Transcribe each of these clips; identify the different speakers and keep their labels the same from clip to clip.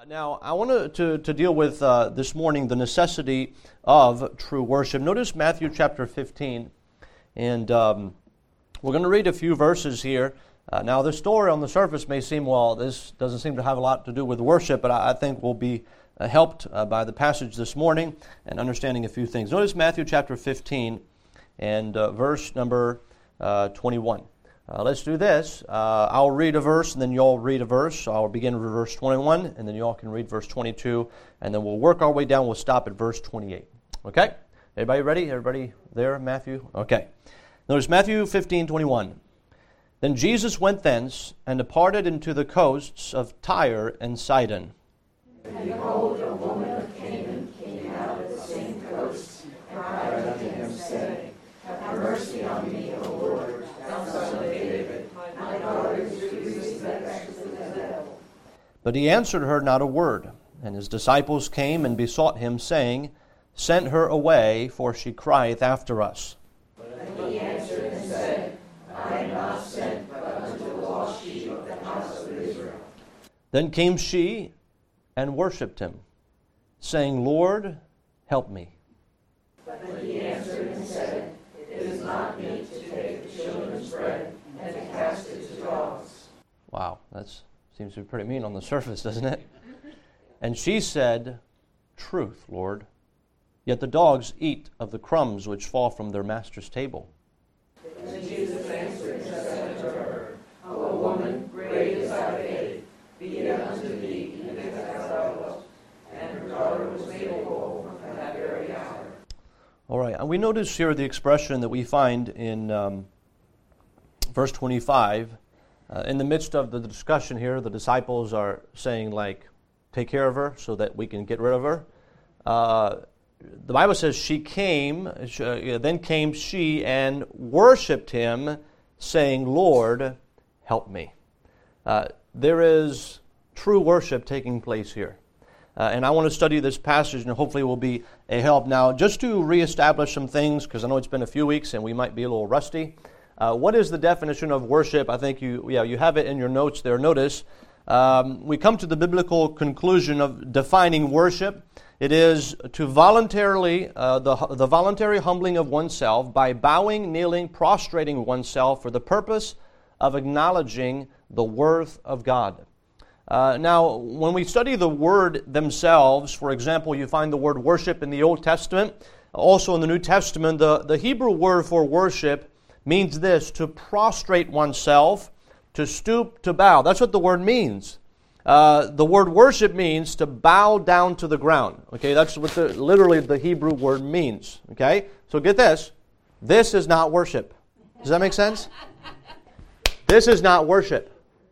Speaker 1: Now, I want to deal with this morning the necessity of true worship. Notice Matthew chapter 15, and we're going to read a few verses here. Now, this story on the surface may seem, well, this doesn't seem to have a lot to do with worship, but I think we'll be helped by the passage this morning and understanding a few things. Notice Matthew chapter 15 and verse number 21. Let's do this. I'll read a verse, and then you'll read a verse. So I'll begin with verse 21, and then you all can read verse 22, and then we'll work our way down. We'll stop at verse 28. Okay? Everybody ready? Everybody there, Matthew? Okay. Notice Matthew 15:21. Then Jesus went thence, and departed into the coasts of Tyre and Sidon.
Speaker 2: And behold, a woman of Canaan came out of the same coast, and cried unto him, saying, Have mercy on me, O Lord, thou son of David. My daughter is grievously vexed with the devil.
Speaker 1: But he answered her not a word. And his disciples came and besought him, saying, Send her away, for she crieth after us.
Speaker 2: But he answered and said, I am not sent but unto the lost sheep of the house of Israel.
Speaker 1: Then came she and worshipped him, saying, Lord, help me.
Speaker 2: But he answered and said, It is not meet to take the children's bread and to cast it to dogs.
Speaker 1: Wow, that seems to be pretty mean on the surface, doesn't it? And she said, Truth, Lord. Yet the dogs eat of the crumbs which fall from their master's table.
Speaker 2: And Jesus answered and said unto her, O woman, great is thy faith. Be it unto thee even as thou wilt. And her daughter was made whole from that very hour.
Speaker 1: All right, and we notice here the expression that we find in verse 25. In the midst of the discussion here, the disciples are saying, like, take care of her so that we can get rid of her. The Bible says then came she and worshipped him, saying, Lord, help me. There is true worship taking place here. And I want to study this passage, and hopefully it will be a help. Now, just to reestablish some things, because I know it's been a few weeks and we might be a little rusty. What is the definition of worship? I think you have it in your notes there. Notice, we come to the biblical conclusion of defining worship. It is to voluntarily, the voluntary humbling of oneself by bowing, kneeling, prostrating oneself for the purpose of acknowledging the worth of God. Now, when we study the word themselves, for example, you find the word worship in the Old Testament. Also in the New Testament, the Hebrew word for worship means this, to prostrate oneself, to stoop, to bow. That's what the word means. The word worship means to bow down to the ground. Okay, that's what literally the Hebrew word means. Okay, so get this. This is not worship. Does that make sense? This is not worship.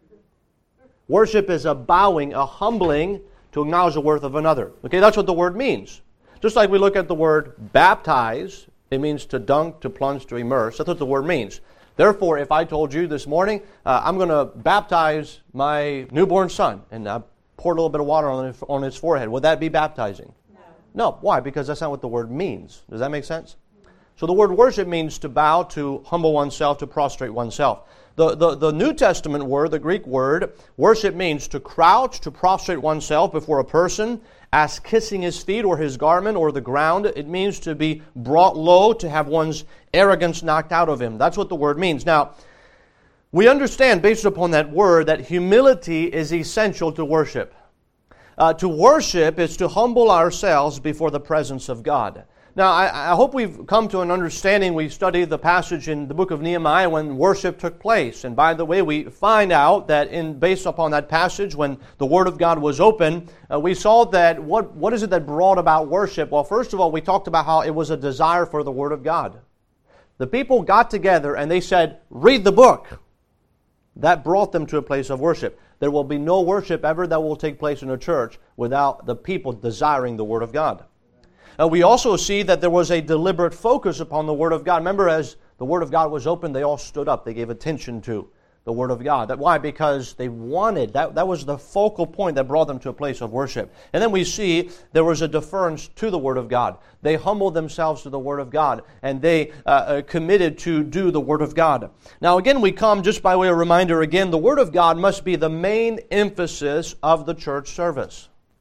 Speaker 1: Worship is a bowing, a humbling to acknowledge the worth of another. Okay, that's what the word means. Just like we look at the word baptize, it means to dunk, to plunge, to immerse. That's what the word means. Therefore, if I told you this morning, I'm going to baptize my newborn son, and I poured a little bit of water on his forehead, would that be baptizing? No. Why? Because that's not what the word means. Does that make sense? So the word worship means to bow, to humble oneself, to prostrate oneself. The New Testament word, the Greek word, worship means to crouch, to prostrate oneself before a person, as kissing his feet or his garment or the ground. It means to be brought low, to have one's arrogance knocked out of him. That's what the word means. Now, we understand based upon that word that humility is essential to worship. To worship is to humble ourselves before the presence of God. Now, I hope we've come to an understanding. We studied the passage in the book of Nehemiah when worship took place. And by the way, we find out that based upon that passage, when the Word of God was open, we saw that what is it that brought about worship? Well, first of all, we talked about how it was a desire for the Word of God. The people got together and they said, read the book. That brought them to a place of worship. There will be no worship ever that will take place in a church without the people desiring the Word of God. We also see that there was a deliberate focus upon the Word of God. Remember, as the Word of God was open, they all stood up. They gave attention to the Word of God. Why? Because they wanted, that was the focal point that brought them to a place of worship. And then we see there was a deference to the Word of God. They humbled themselves to the Word of God, and they committed to do the Word of God. Now again, we come, just by way of reminder again, the Word of God must be the main emphasis of the church service.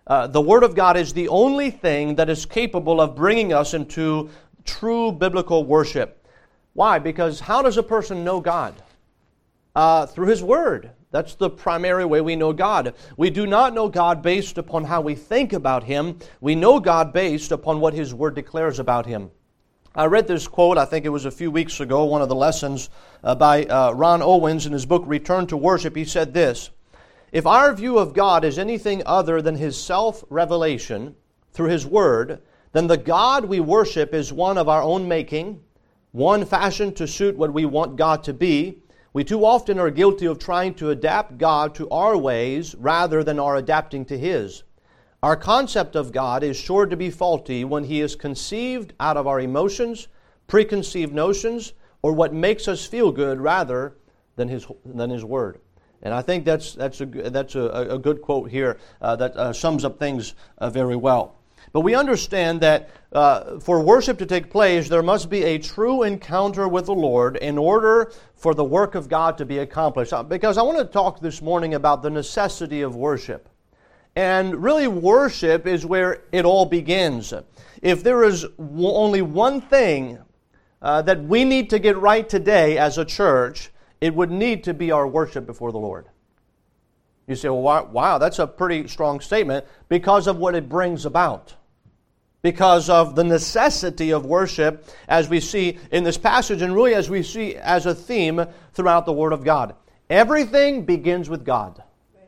Speaker 1: The Word of God is the only thing that is capable of bringing us into true biblical worship. Why? Because how does a person know God? Through His Word. That's the primary way we know God. We do not know God based upon how we think about Him. We know God based upon what His Word declares about Him. I read this quote, I think it was a few weeks ago, one of the lessons by Ron Owens in his book, Return to Worship. He said this: if our view of God is anything other than His self-revelation through His Word, then the God we worship is one of our own making, one fashioned to suit what we want God to be. We too often are guilty of trying to adapt God to our ways rather than our adapting to His. Our concept of God is sure to be faulty when He is conceived out of our emotions, preconceived notions, or what makes us feel good rather than His Word. And I think that's a good quote here that sums up things very well. But we understand that for worship to take place, there must be a true encounter with the Lord in order for the work of God to be accomplished. Because I want to talk this morning about the necessity of worship. And really, worship is where it all begins. If there is only one thing that we need to get right today as a church, it would need to be our worship before the Lord. You say, well, wow, that's a pretty strong statement, because of what it brings about. Because of the necessity of worship, as we see in this passage, and really as we see as a theme throughout the Word of God. Everything begins with God.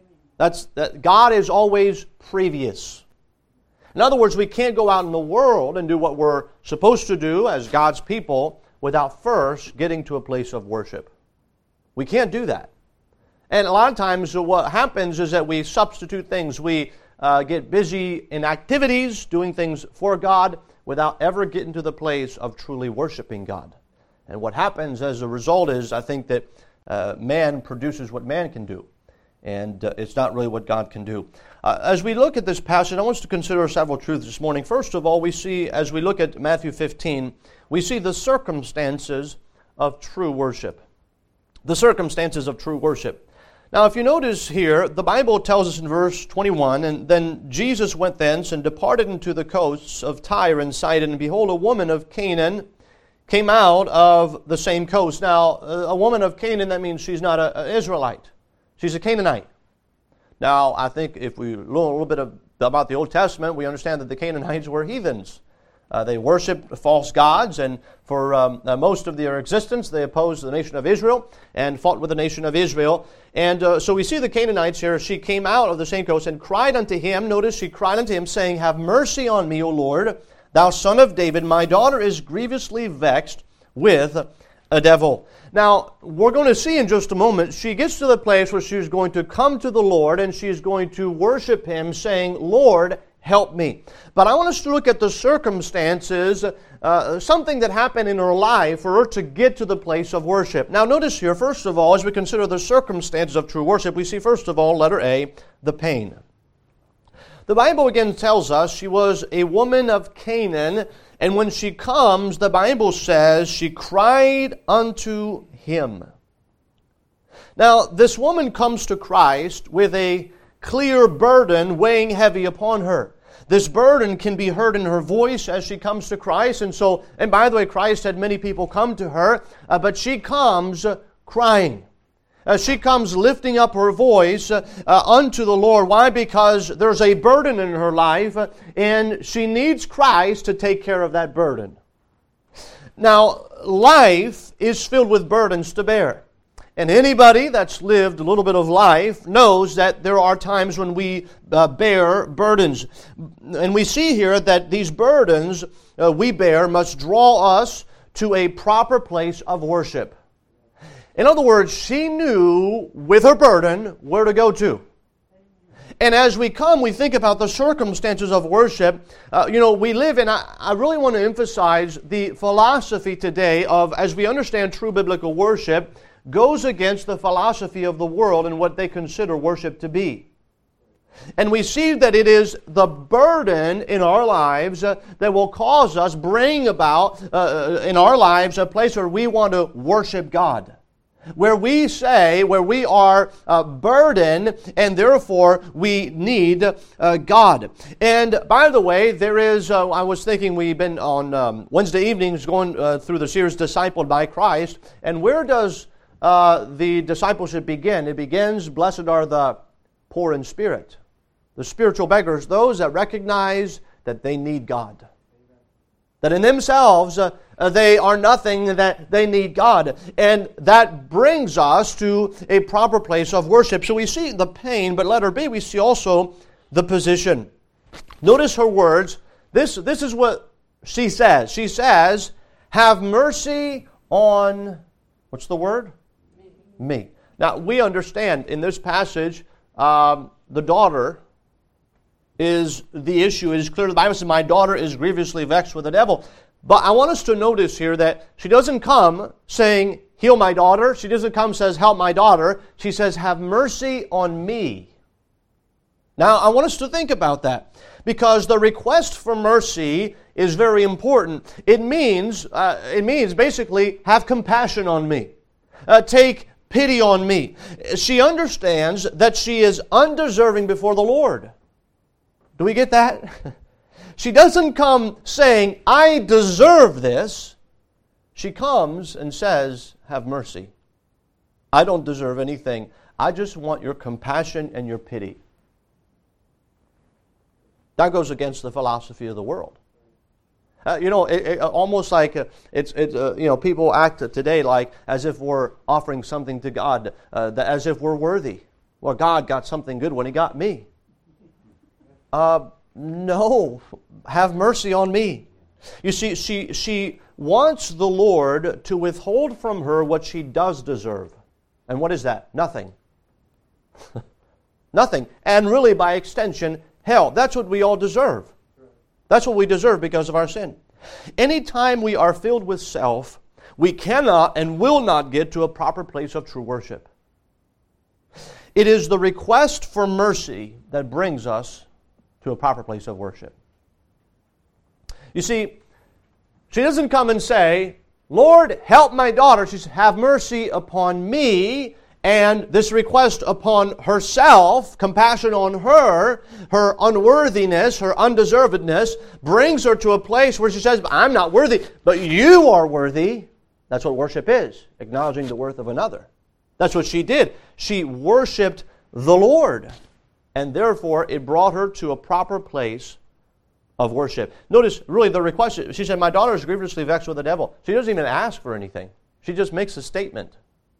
Speaker 1: God is always previous. In other words, we can't go out in the world and do what we're supposed to do as God's people without first getting to a place of worship. We can't do that. And a lot of times what happens is that we substitute things. We get busy in activities, doing things for God, without ever getting to the place of truly worshiping God. And what happens as a result is, I think that man produces what man can do. And it's not really what God can do. As we look at this passage, I want us to consider several truths this morning. First of all, we see, as we look at Matthew 15, we see the circumstances of true worship. The circumstances of true worship. Now, if you notice here, the Bible tells us in verse 21, and then Jesus went thence and departed into the coasts of Tyre and Sidon, and behold, a woman of Canaan came out of the same coast. Now, a woman of Canaan, that means she's not an Israelite. She's a Canaanite. Now, I think if we learn a little bit about the Old Testament, we understand that the Canaanites were heathens. They worshipped false gods, and for most of their existence, they opposed the nation of Israel and fought with the nation of Israel. And so we see the Canaanites here. She came out of the same coast and cried unto him. Notice, she cried unto him, saying, Have mercy on me, O Lord, thou son of David. My daughter is grievously vexed with a devil. Now, we're going to see in just a moment, she gets to the place where she's going to come to the Lord and she's going to worship Him, saying, Lord, help me. But I want us to look at the circumstances, something that happened in her life for her to get to the place of worship. Now, notice here, first of all, as we consider the circumstances of true worship, we see, first of all, letter A, the pain. The Bible again tells us she was a woman of Canaan, and when she comes, the Bible says she cried unto him. Now, this woman comes to Christ with a clear burden weighing heavy upon her. This burden can be heard in her voice as she comes to Christ. And by the way, Christ had many people come to her, but she comes crying. She comes lifting up her voice unto the Lord. Why? Because there's a burden in her life, and she needs Christ to take care of that burden. Now, life is filled with burdens to bear. And anybody that's lived a little bit of life knows that there are times when we bear burdens. And we see here that these burdens we bear must draw us to a proper place of worship. In other words, she knew with her burden where to go to. And as we come, we think about the circumstances of worship. We live in, I really want to emphasize the philosophy today of, as we understand true biblical worship, goes against the philosophy of the world and what they consider worship to be. And we see that it is the burden in our lives that will cause us, bring about in our lives a place where we want to worship God. where we say, where we are burdened, and therefore we need God. And by the way, there is, I was thinking we've been on Wednesday evenings going through the series Discipled by Christ, and where does the discipleship begin? It begins, blessed are the poor in spirit, the spiritual beggars, those that recognize that they need God. That in themselves, they are nothing, that they need God. And that brings us to a proper place of worship. So we see the pain, but letter B, we see also the position. Notice her words. This is what she says. She says, have mercy on, what's the word? Me. Now, we understand in this passage, the daughter is the issue. It is clear the Bible says, my daughter is grievously vexed with the devil. But I want us to notice here that she doesn't come saying, heal my daughter. She doesn't come and says, help my daughter. She says, have mercy on me. Now, I want us to think about that, because the request for mercy is very important. It means basically, have compassion on me. Take pity on me. She understands that she is undeserving before the Lord. Do we get that? She doesn't come saying, I deserve this. She comes and says, have mercy. I don't deserve anything. I just want your compassion and your pity. That goes against the philosophy of the world. Almost like people act today like as if we're offering something to God, as if we're worthy. Well, God got something good when He got me. No, have mercy on me. You see, she wants the Lord to withhold from her what she does deserve. And what is that? Nothing. Nothing. And really, by extension, hell. That's what we all deserve. That's what we deserve because of our sin. Anytime we are filled with self, we cannot and will not get to a proper place of true worship. It is the request for mercy that brings us to a proper place of worship. You see, she doesn't come and say, Lord, help my daughter. She says, have mercy upon me. And this request upon herself, compassion on her unworthiness, her undeservedness, brings her to a place where she says, I'm not worthy, but you are worthy. That's what worship is, acknowledging the worth of another. That's what she did. She worshiped the Lord. And therefore, it brought her to a proper place of worship. Notice, really, the request, she said, my daughter is grievously vexed with the devil. She doesn't even ask for anything. She just makes a statement.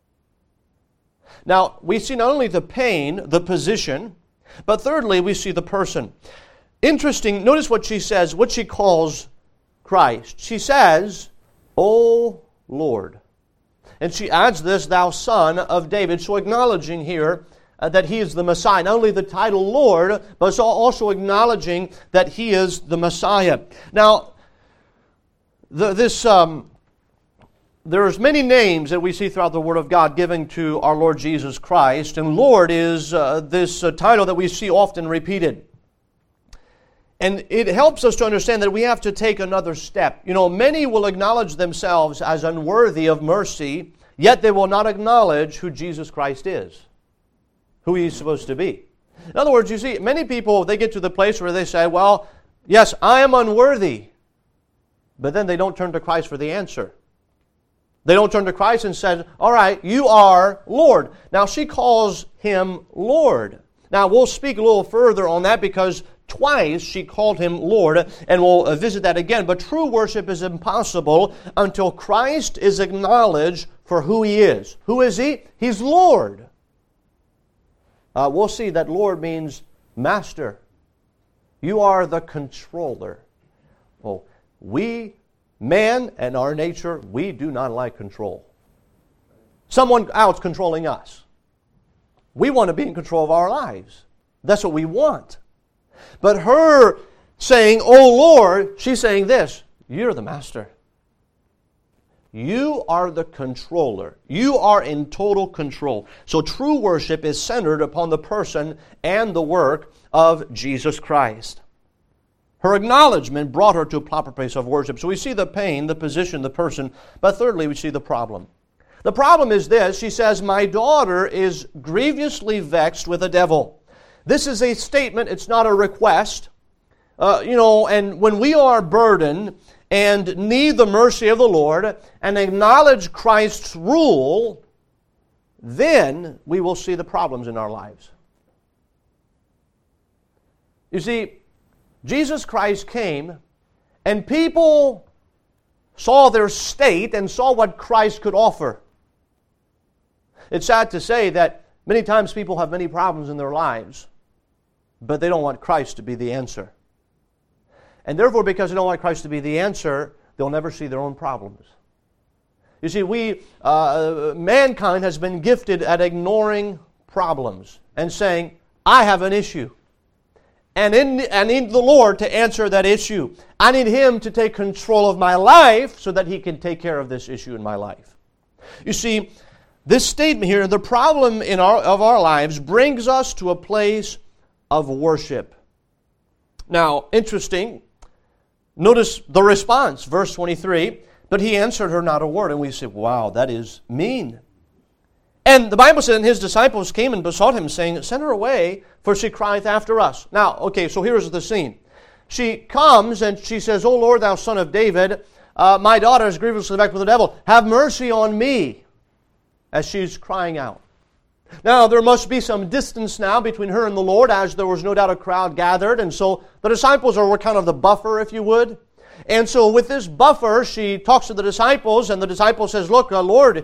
Speaker 1: Now, we see not only the pain, the position, but thirdly, we see the person. Interesting, notice what she says, what she calls Christ. She says, O Lord. And she adds this, thou Son of David. So acknowledging here that He is the Messiah. Not only the title Lord, but also acknowledging that He is the Messiah. Now, there's many names that we see throughout the Word of God given to our Lord Jesus Christ. And Lord is this title that we see often repeated. And it helps us to understand that we have to take another step. Many will acknowledge themselves as unworthy of mercy, yet they will not acknowledge who Jesus Christ is, who He's supposed to be. In other words, you see, many people, they get to the place where they say, well, yes, I am unworthy. But then they don't turn to Christ for the answer. They don't turn to Christ and say, all right, you are Lord. Now, she calls Him Lord. Now, we'll speak a little further on that because twice she called Him Lord, and we'll visit that again. But true worship is impossible until Christ is acknowledged for who He is. Who is He? He's Lord. We'll see that Lord means master. You are the controller. Well, man and our nature, we do not like control. Someone else controlling us. We want to be in control of our lives. That's what we want. But her saying, oh Lord, she's saying this, you're the master. You are the controller. You are in total control. So true worship is centered upon the person and the work of Jesus Christ. Her acknowledgement brought her to a proper place of worship. So we see the pain, the position, the person, but thirdly we see the problem. The problem is this. She says, my daughter is grievously vexed with a devil. This is a statement. It's not a request. And when we are burdened and need the mercy of the Lord and acknowledge Christ's rule, then we will see the problems in our lives. You see, Jesus Christ came and people saw their state and saw what Christ could offer. It's sad to say that many times people have many problems in their lives, but they don't want Christ to be the answer. And therefore, because they don't want Christ to be the answer, they'll never see their own problems. You see, mankind has been gifted at ignoring problems and saying, I have an issue. And I need the Lord to answer that issue. I need Him to take control of my life so that He can take care of this issue in my life. You see, this statement here, the problem of our lives, brings us to a place of worship. Now, interesting, notice the response, verse 23, but he answered her not a word. And we say, wow, that is mean. And the Bible says, and his disciples came and besought him, saying, send her away, for she crieth after us. Now, okay, so here's the scene. She comes and she says, O Lord, thou son of David, my daughter is grievously vexed with the devil. Have mercy on me, as she's crying out. Now, there must be some distance now between her and the Lord, as there was no doubt a crowd gathered. And so the disciples were kind of the buffer, if you would. And so with this buffer, she talks to the disciples, and the disciple says, look, Lord,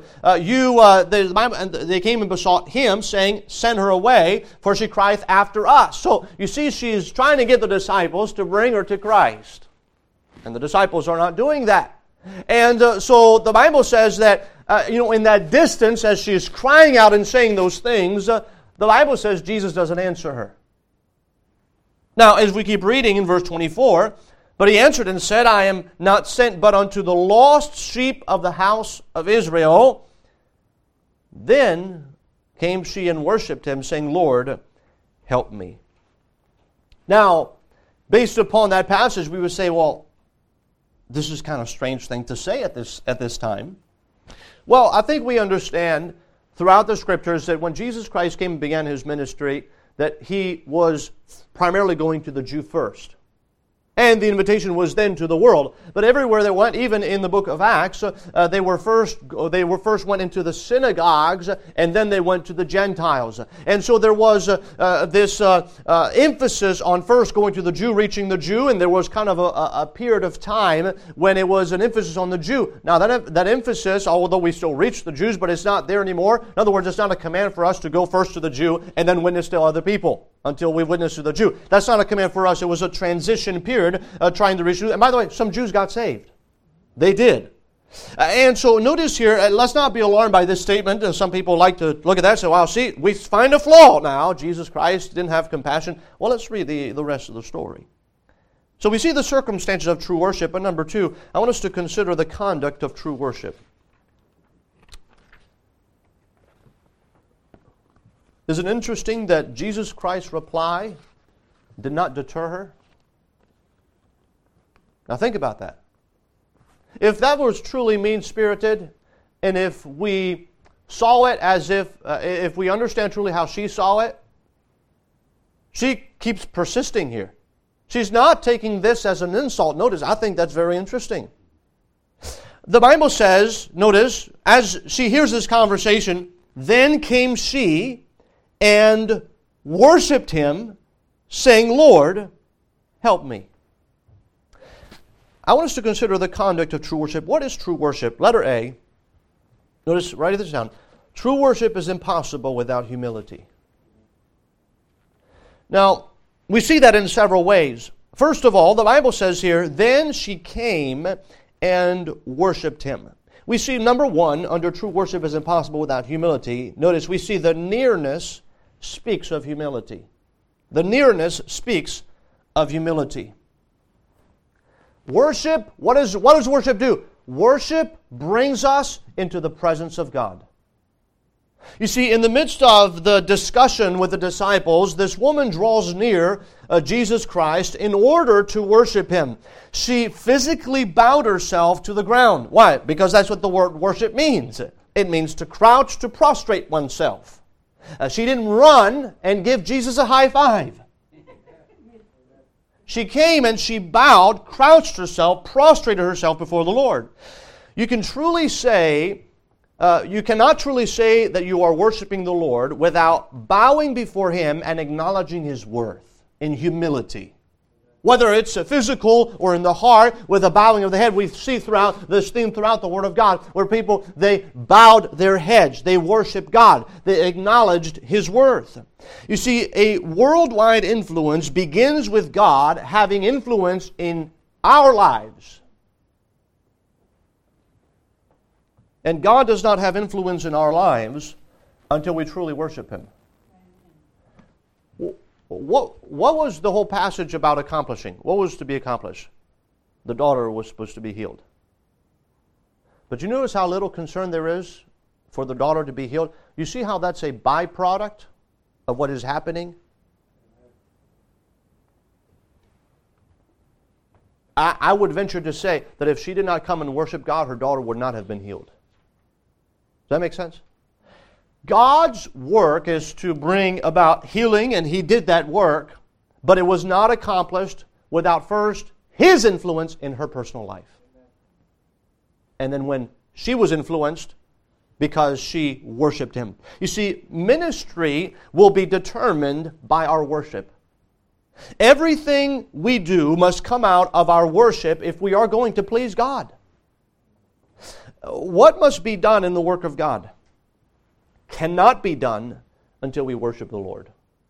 Speaker 1: they came and besought him, saying, send her away, for she crieth after us. So you see, she's trying to get the disciples to bring her to Christ. And the disciples are not doing that. And so the Bible says that, in that distance, as she's crying out and saying those things, the Bible says Jesus doesn't answer her. Now, as we keep reading in verse 24, but he answered and said, I am not sent but unto the lost sheep of the house of Israel. Then came she and worshipped him, saying, Lord, help me. Now, based upon that passage, we would say, well, this is kind of a strange thing to say at this time. Well, I think we understand throughout the Scriptures that when Jesus Christ came and began His ministry, that He was primarily going to the Jew first. And the invitation was then to the world. But everywhere they went, even in the book of Acts, they first went into the synagogues, and then they went to the Gentiles. And so there was this emphasis on first going to the Jew, reaching the Jew, and there was kind of a period of time when it was an emphasis on the Jew. Now that emphasis, although we still reach the Jews, but it's not there anymore. In other words, it's not a command for us to go first to the Jew and then witness to other people until we witness to the Jew. That's not a command for us. It was a transition period trying to reach Jews. And by the way, some Jews got saved. They did. And so notice here, let's not be alarmed by this statement. Some people like to look at that and say, well, see, we find a flaw now. Jesus Christ didn't have compassion. Well, let's read the rest of the story. So we see the circumstances of true worship. But number two, I want us to consider the conduct of true worship. Is it interesting that Jesus Christ's reply did not deter her? Now think about that. If that was truly mean-spirited, and if we saw it as if we understand truly how she saw it, she keeps persisting here. She's not taking this as an insult. Notice, I think that's very interesting. The Bible says, notice, as she hears this conversation, then came she and worshipped him, saying, Lord, help me. I want us to consider the conduct of true worship. What is true worship? Letter A. Notice, write this down. True worship is impossible without humility. Now, we see that in several ways. First of all, the Bible says here, then she came and worshipped him. We see, number one, under true worship is impossible without humility. Notice, we see the nearness speaks of humility. The nearness speaks of humility. Worship, what does worship do? Worship brings us into the presence of God. You see, in the midst of the discussion with the disciples, this woman draws near Jesus Christ in order to worship Him. She physically bowed herself to the ground. Why? Because that's what the word worship means. It means to crouch, to prostrate oneself. She didn't run and give Jesus a high five. She came and she bowed, crouched herself, prostrated herself before the Lord. You cannot truly say that you are worshiping the Lord without bowing before Him and acknowledging His worth in humility. Whether it's physical or in the heart, with a bowing of the head, we see throughout this theme throughout the Word of God, where people, they bowed their heads, they worshiped God, they acknowledged His worth. You see, a worldwide influence begins with God having influence in our lives. And God does not have influence in our lives until we truly worship Him. What was the whole passage about accomplishing? What was to be accomplished? The daughter was supposed to be healed. But you notice how little concern there is for the daughter to be healed? You see how that's a byproduct of what is happening? I would venture to say that if she did not come and worship God, her daughter would not have been healed. Does that make sense? God's work is to bring about healing, and He did that work, but it was not accomplished without first His influence in her personal life. And then when she was influenced, because she worshiped Him. You see, ministry will be determined by our worship. Everything we do must come out of our worship if we are going to please God. What must be done in the work of God cannot be done until we worship the Lord.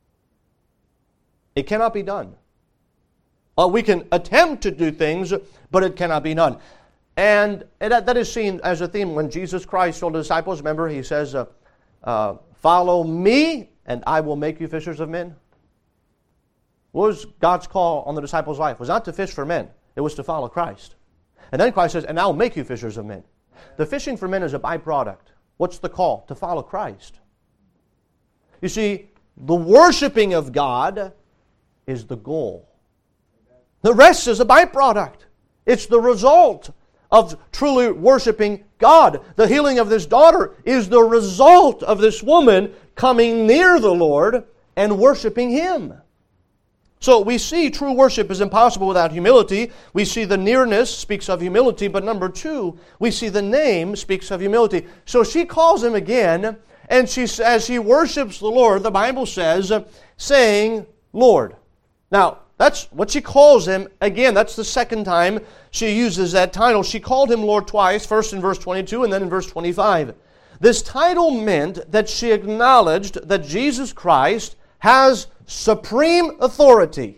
Speaker 1: It cannot be done. We can attempt to do things, but it cannot be done. And that is seen as a theme when Jesus Christ told the disciples, remember, He says, follow me and I will make you fishers of men. What was God's call on the disciples' life? It was not to fish for men. It was to follow Christ. And then Christ says, and I will make you fishers of men. The fishing for men is a byproduct. What's the call? To follow Christ. You see, the worshiping of God is the goal. The rest is a byproduct. It's the result of truly worshiping God. The healing of this daughter is the result of this woman coming near the Lord and worshiping Him. So we see true worship is impossible without humility. We see the nearness speaks of humility. But number two, we see the name speaks of humility. So she calls Him again, and as she worships the Lord, the Bible says, saying, Lord. Now, that's what she calls Him. Again, that's the second time she uses that title. She called Him Lord twice, first in verse 22 and then in verse 25. This title meant that she acknowledged that Jesus Christ has supreme authority.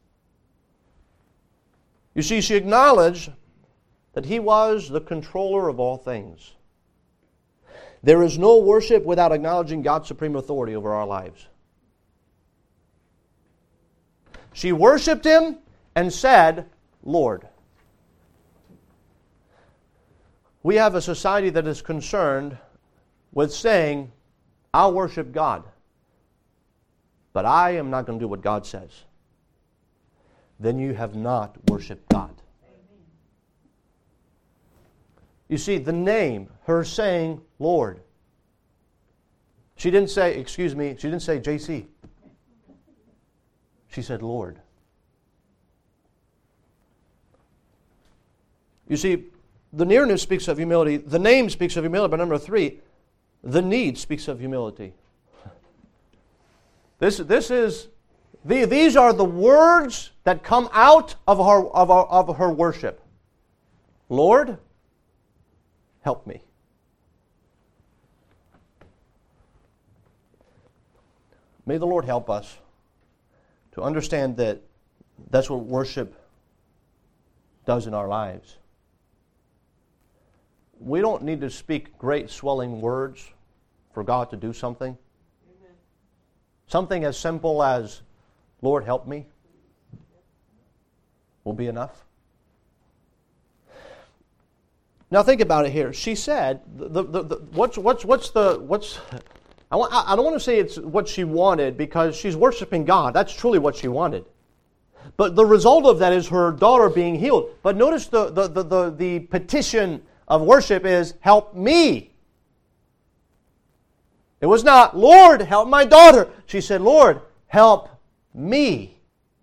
Speaker 1: You see, she acknowledged that He was the controller of all things. There is no worship without acknowledging God's supreme authority over our lives. She worshiped Him and said, Lord. We have a society that is concerned with saying, I'll worship God, but I am not going to do what God says. Then you have not worshiped God. You see, the name, her saying, Lord. She didn't say, she didn't say JC. She said, Lord. You see, the nearness speaks of humility. The name speaks of humility. But number three, the need speaks of humility. These are the words that come out of her worship. Lord, help me. May the Lord help us to understand that that's what worship does in our lives. We don't need to speak great swelling words for God to do something. Amen. Something as simple as, Lord, help me, will be enough. Now think about it here. She said, I don't want to say it's what she wanted because she's worshiping God. That's truly what she wanted. But the result of that is her daughter being healed. But notice the petition of worship is, help me. It was not, Lord, help my daughter. She said, Lord, help me.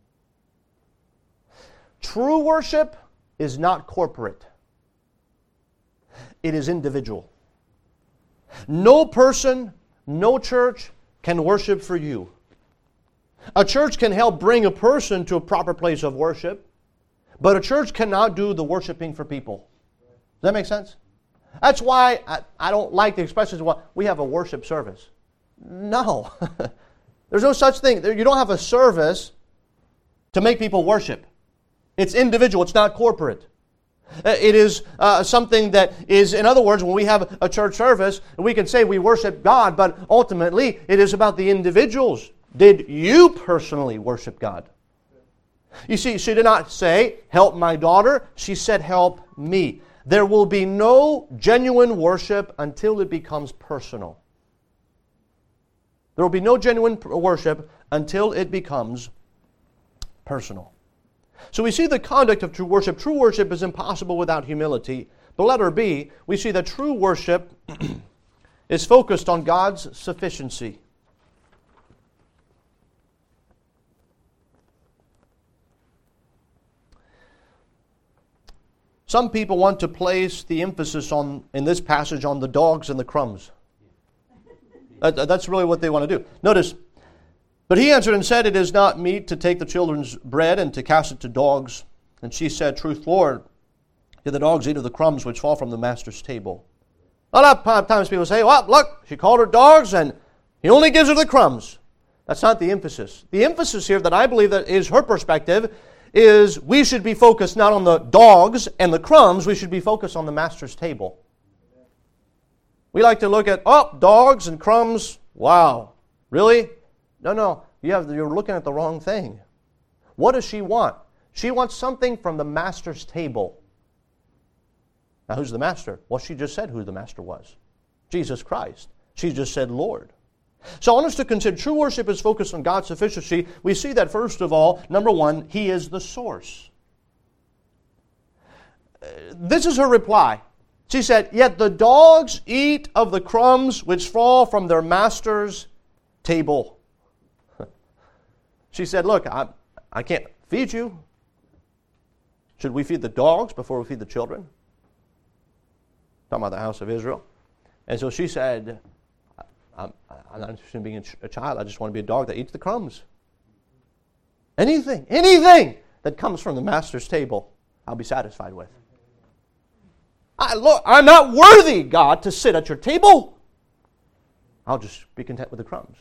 Speaker 1: True worship is not corporate. It is individual. No person, no church can worship for you. A church can help bring a person to a proper place of worship, but a church cannot do the worshiping for people. Does that make sense? That's why I don't like the expressions, well, we have a worship service. No. There's no such thing. You don't have a service to make people worship. It's individual. It's not corporate. It is something that is, in other words, when we have a church service, we can say we worship God, but ultimately it is about the individuals. Did you personally worship God? You see, she did not say, help my daughter. She said, help me. There will be no genuine worship until it becomes personal. There will be no genuine worship until it becomes personal. So we see the conduct of true worship. True worship is impossible without humility. But letter B, we see that true worship is focused on God's sufficiency. Some people want to place the emphasis in this passage on the dogs and the crumbs. That's really what they want to do. Notice, but he answered and said, it is not meet to take the children's bread and to cast it to dogs. And she said, truth, Lord, do the dogs eat of the crumbs which fall from the master's table? A lot of times people say, well, look, she called her dogs and he only gives her the crumbs. That's not the emphasis. The emphasis here that I believe that is her perspective is we should be focused not on the dogs and the crumbs, we should be focused on the master's table. We like to look at, dogs and crumbs, wow, really? No, you're looking at the wrong thing. What does she want? She wants something from the master's table. Now, who's the master? Well, she just said who the master was. Jesus Christ. She just said Lord. So I want us to consider true worship is focused on God's sufficiency. We see that, first of all, number one, He is the source. This is her reply. She said, yet the dogs eat of the crumbs which fall from their master's table. She said, look, I can't feed you. Should we feed the dogs before we feed the children? Talking about the house of Israel. And so she said, I'm not interested in being a child. I just want to be a dog that eats the crumbs. Anything that comes from the master's table, I'll be satisfied with. I'm not worthy, God, to sit at your table. I'll just be content with the crumbs.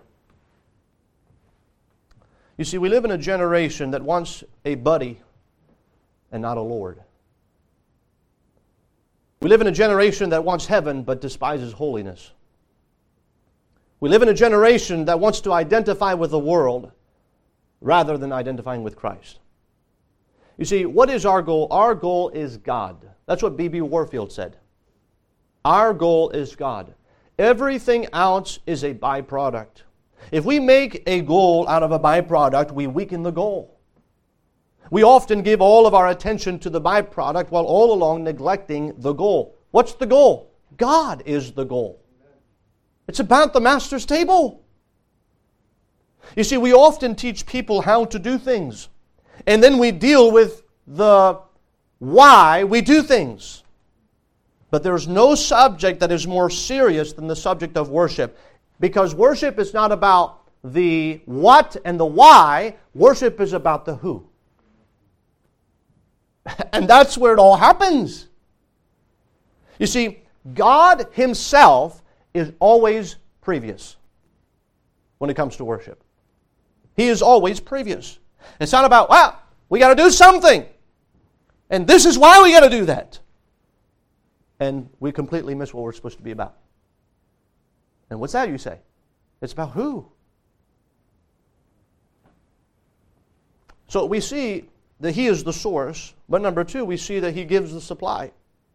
Speaker 1: You see, we live in a generation that wants a buddy and not a Lord. We live in a generation that wants heaven but despises holiness. We live in a generation that wants to identify with the world rather than identifying with Christ. You see, what is our goal? Our goal is God. That's what B.B. Warfield said. Our goal is God. Everything else is a byproduct. If we make a goal out of a byproduct, we weaken the goal. We often give all of our attention to the byproduct while all along neglecting the goal. What's the goal? God is the goal. It's about the master's table. You see, we often teach people how to do things, and then we deal with the why we do things. But there's no subject that is more serious than the subject of worship, because worship is not about the what and the why. Worship is about the who. And that's where it all happens. You see, God Himself is always previous when it comes to worship. He is always previous. It's not about, we got to do something. And this is why we got to do that. And we completely miss what we're supposed to be about. And what's that, you say? It's about who? So we see that He is the source, but number two, we see that He gives the supply.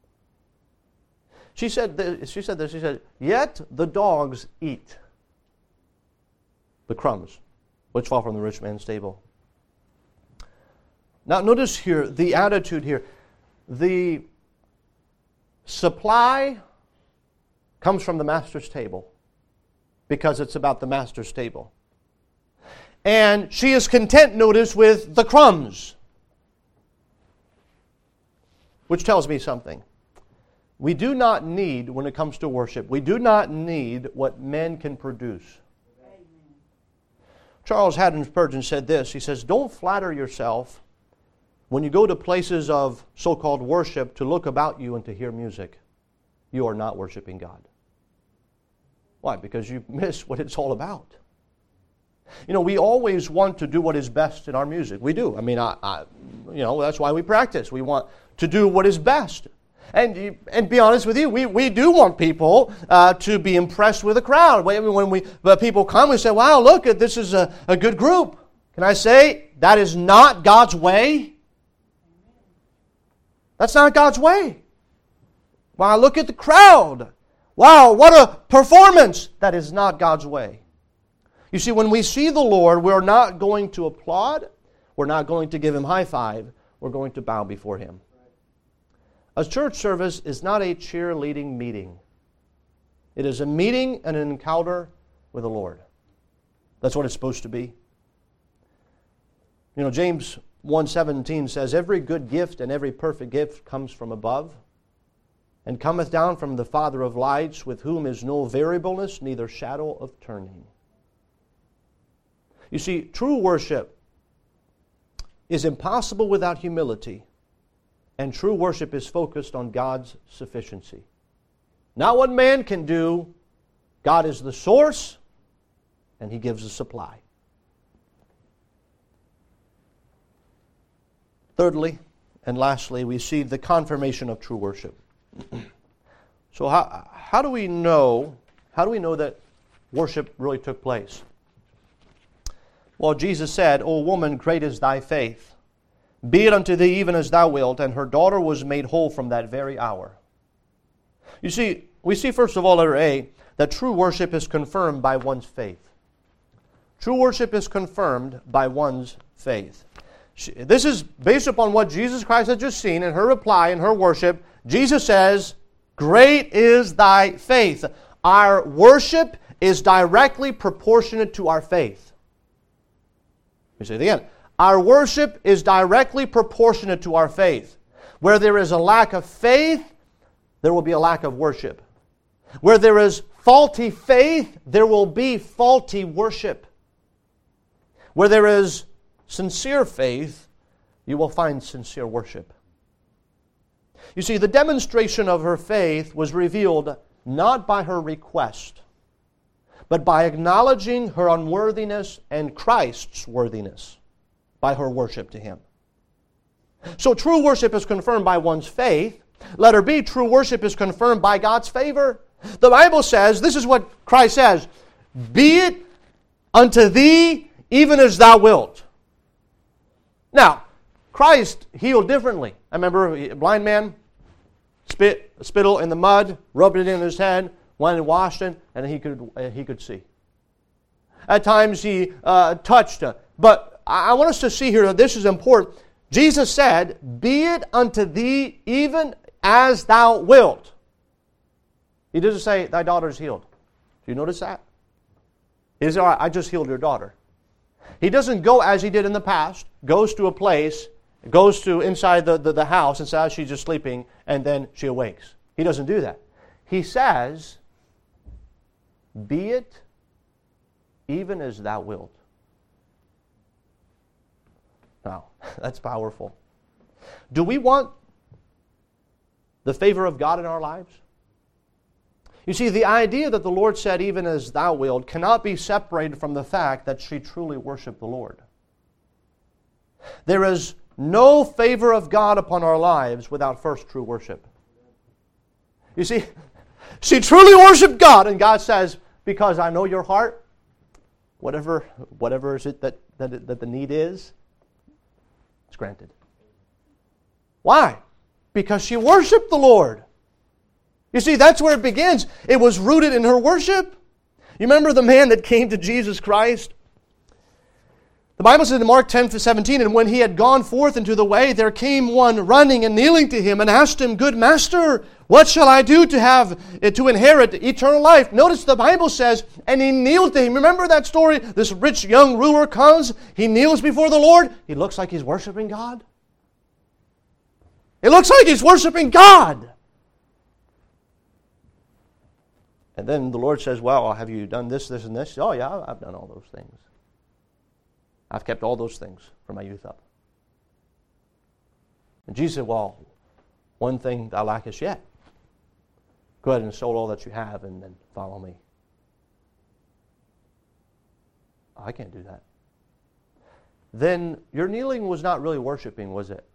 Speaker 1: She said, yet the dogs eat the crumbs which fall from the rich man's table. Now notice here, the attitude here. The supply comes from the master's table. because it's about the master's table. And she is content, notice, with the crumbs. Which tells me something. We do not need, when it comes to worship, we do not need what men can produce. Charles Haddon Spurgeon said this. He says, don't flatter yourself when you go to places of so-called worship to look about you and to hear music. You are not worshiping God. Why? Because you miss what it's all about. You know, we always want to do what is best in our music. We do. I mean, that's why we practice. We want to do what is best. And be honest with you, we do want people to be impressed with the crowd. When people come, we say, wow, look, this is a good group. Can I say, that is not God's way? That's not God's way. Wow, look at the crowd. Wow, what a performance. That is not God's way. You see, when we see the Lord, we're not going to applaud. We're not going to give Him high five. We're going to bow before Him. A church service is not a cheerleading meeting. It is a meeting and an encounter with the Lord. That's what it's supposed to be. You know, James 1:17 says, every good gift and every perfect gift comes from above, and cometh down from the Father of lights, with whom is no variableness, neither shadow of turning. You see, true worship is impossible without humility, and true worship is focused on God's sufficiency. Not what man can do. God is the source, and He gives the supply. Thirdly, and lastly, we see the confirmation of true worship. So how do we know that worship really took place? Well, Jesus said, O woman, great is thy faith. Be it unto thee even as thou wilt. And her daughter was made whole from that very hour. You see, we see first of all, letter A, that true worship is confirmed by one's faith. True worship is confirmed by one's faith. This is based upon what Jesus Christ had just seen in her reply, in her worship. Jesus says, great is thy faith. Our worship is directly proportionate to our faith. Let me say it again. Our worship is directly proportionate to our faith. Where there is a lack of faith, there will be a lack of worship. Where there is faulty faith, there will be faulty worship. Where there is sincere faith, you will find sincere worship. You see, the demonstration of her faith was revealed not by her request, but by acknowledging her unworthiness and Christ's worthiness by her worship to Him. So true worship is confirmed by one's faith. Letter B, true worship is confirmed by God's favor. The Bible says, this is what Christ says, be it unto thee even as thou wilt. Now, Christ healed differently. I remember a blind man, spittle in the mud, rubbed it in his head, went and washed it, and he could see. At times he touched it. But I want us to see here that this is important. Jesus said, be it unto thee even as thou wilt. He doesn't say, thy daughter is healed. Do you notice that? He says, all right, I just healed your daughter. He doesn't go as he did in the past, goes to a place, goes to inside the house and says she's just sleeping, and then she awakes. He doesn't do that. He says, be it even as thou wilt. Now, that's powerful. Do we want the favor of God in our lives? You see, the idea that the Lord said, even as thou wilt, cannot be separated from the fact that she truly worshiped the Lord. There is no favor of God upon our lives without first true worship. You see, she truly worshiped God, and God says, because I know your heart, whatever is it that the need is, it's granted. Why? Because she worshiped the Lord. You see, that's where it begins. It was rooted in her worship. You remember the man that came to Jesus Christ? The Bible says in Mark 10:17, and when he had gone forth into the way, there came one running and kneeling to him and asked him, Good Master, what shall I do to inherit eternal life? Notice the Bible says, and he kneeled to him. Remember that story? This rich young ruler comes, he kneels before the Lord. He looks like he's worshiping God. It looks like he's worshiping God. And then the Lord says, well, have you done this, this, and this? Oh, yeah, I've done all those things. I've kept all those things from my youth up. And Jesus said, well, one thing thou lackest yet. Go ahead and sell all that you have and then follow me. I can't do that. Then your kneeling was not really worshiping, was it?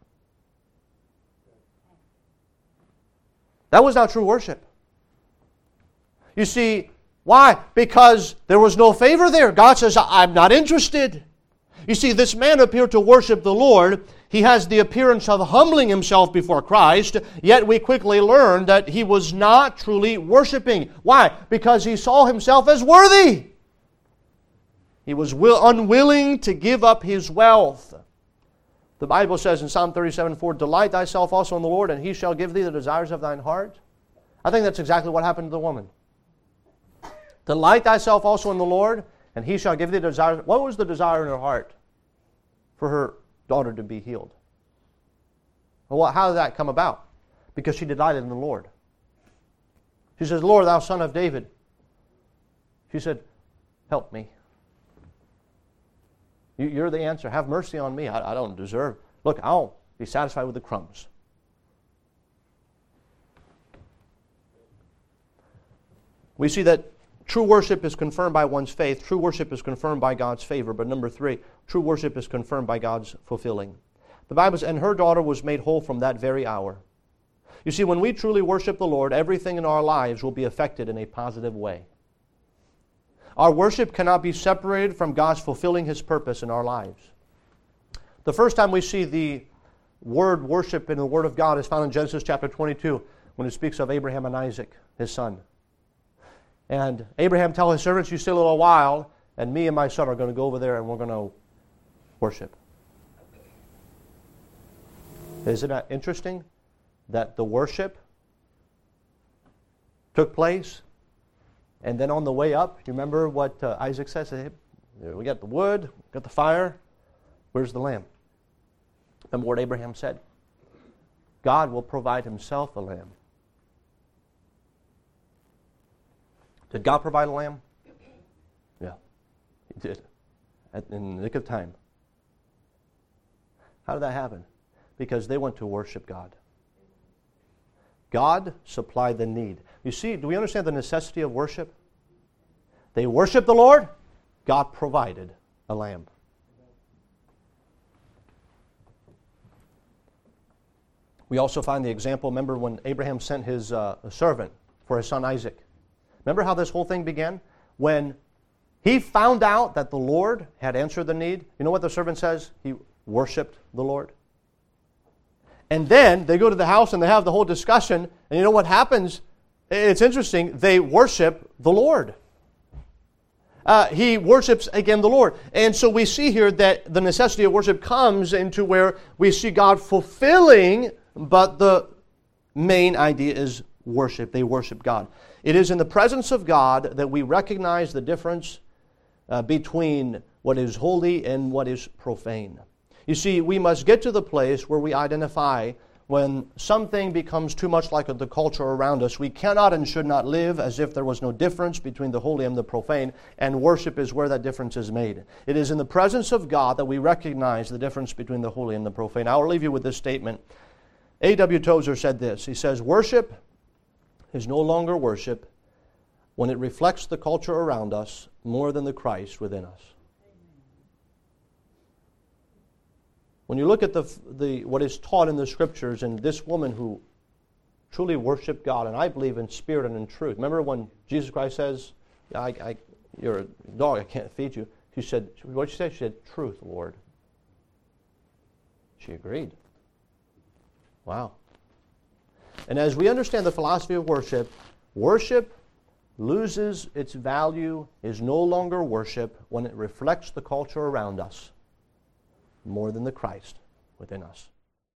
Speaker 1: That was not true worship. You see, why? Because there was no favor there. God says, I'm not interested. You see, this man appeared to worship the Lord. He has the appearance of humbling himself before Christ, yet we quickly learn that he was not truly worshiping. Why? Because he saw himself as worthy. He was unwilling to give up his wealth. The Bible says in Psalm 37:4, Delight thyself also in the Lord, and he shall give thee the desires of thine heart. I think that's exactly what happened to the woman. Delight thyself also in the Lord, and he shall give thee the desires. What was the desire in her heart? For her daughter to be healed. Well, how did that come about? Because she delighted in the Lord. She says, Lord, thou son of David. She said, help me. You're the answer. Have mercy on me. I don't deserve. Look, I'll be satisfied with the crumbs. We see that true worship is confirmed by one's faith. True worship is confirmed by God's favor. But number 3, true worship is confirmed by God's fulfilling. The Bible says, and her daughter was made whole from that very hour. You see, when we truly worship the Lord, everything in our lives will be affected in a positive way. Our worship cannot be separated from God's fulfilling His purpose in our lives. The first time we see the word worship in the Word of God is found in Genesis chapter 22, when it speaks of Abraham and Isaac, his son. And Abraham tells his servants, you stay a little while, and me and my son are going to go over there and we're going to worship. Isn't that interesting that the worship took place, and then on the way up, you remember what Isaac says? Hey, we got the wood, we got the fire, where's the lamb? Remember what Abraham said? God will provide Himself a lamb. Did God provide a lamb? Yeah, He did. In the nick of time. How did that happen? Because they went to worship God. God supplied the need. You see, do we understand the necessity of worship? They worshiped the Lord. God provided a lamb. We also find the example, remember when Abraham sent his servant for his son Isaac. Remember how this whole thing began? When he found out that the Lord had answered the need, you know what the servant says? He worshiped the Lord. And then they go to the house and they have the whole discussion, and you know what happens? It's interesting. They worship the Lord. He worships again the Lord. And so we see here that the necessity of worship comes into where we see God fulfilling, but the main idea is worship. They worship God. It is in the presence of God that we recognize the difference between what is holy and what is profane. You see, we must get to the place where we identify when something becomes too much like the culture around us. We cannot and should not live as if there was no difference between the holy and the profane, and worship is where that difference is made. It is in the presence of God that we recognize the difference between the holy and the profane. I will leave you with this statement. A.W. Tozer said this. He says, worship is no longer worship when it reflects the culture around us more than the Christ within us. When you look at what is taught in the Scriptures, and this woman who truly worshiped God, and I believe in spirit and in truth. Remember when Jesus Christ says, you're a dog, I can't feed you. She said, what did she say? She said, truth, Lord. She agreed. Wow. And as we understand the philosophy of worship, worship loses its value, is no longer worship when it reflects the culture around us more than the Christ within us.